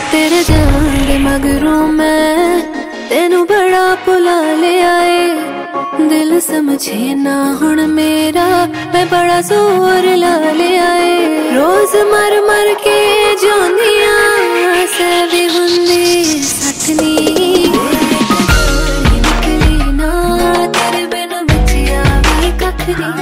तेरे जान दे मगरों मैं तेनू बड़ा भुला ले आए। दिल समझे ना हुण मेरा मैं बड़ा जोर ला ले आए। रोज मर मर के जोंदिया सै भी हुंदी सटनी। निकली ना तेरे बिन बचिया भी कख नी।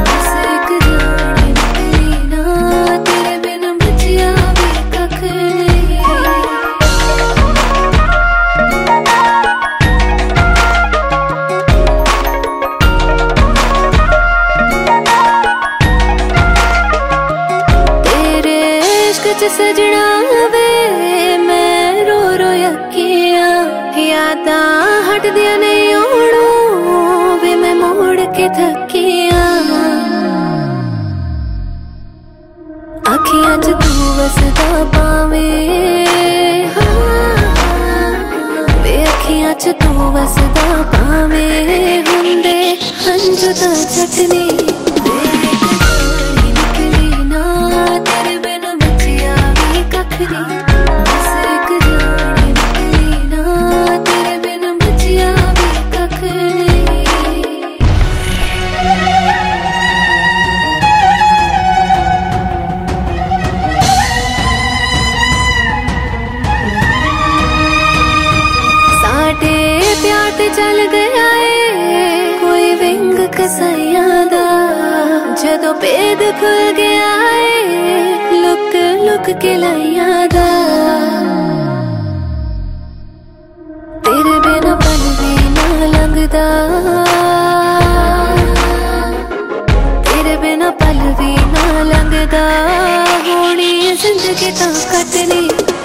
सजना वे मैं रो रो यकिया यादा हट दिया नहीं ओणो वे मैं मोड़ के थकिया। अखियां च तू वसदा पावे वे अखियां च तू वसदा पावे हुंदे हंजू दा चटनी। चल गया है कोई विंग कसाइया दा जदों भेद खुल गया है लुक लुक के लाइया दा। तेरे बिना पल भी ना लंघदा तेरे बिना पल भी ना लंघदा होनी जिंदगी तां कटनी।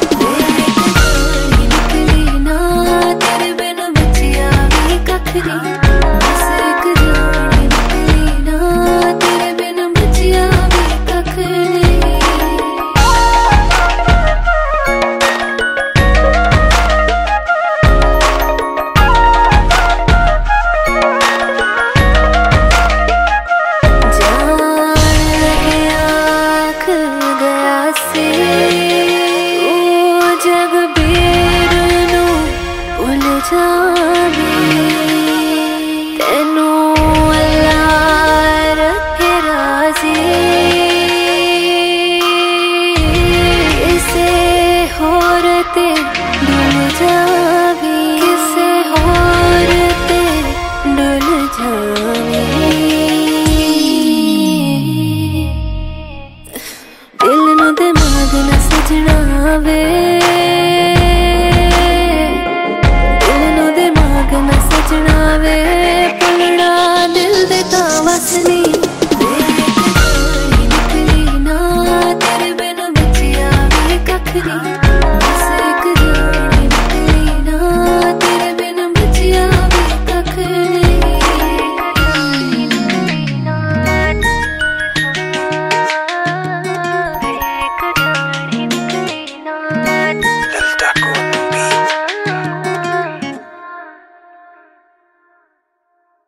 तेनू अल्लाह रखे राज़ी किसे होर ते डुल जावी किसे होर ते डुल जावी। दिल नू दिमाग न सजना वे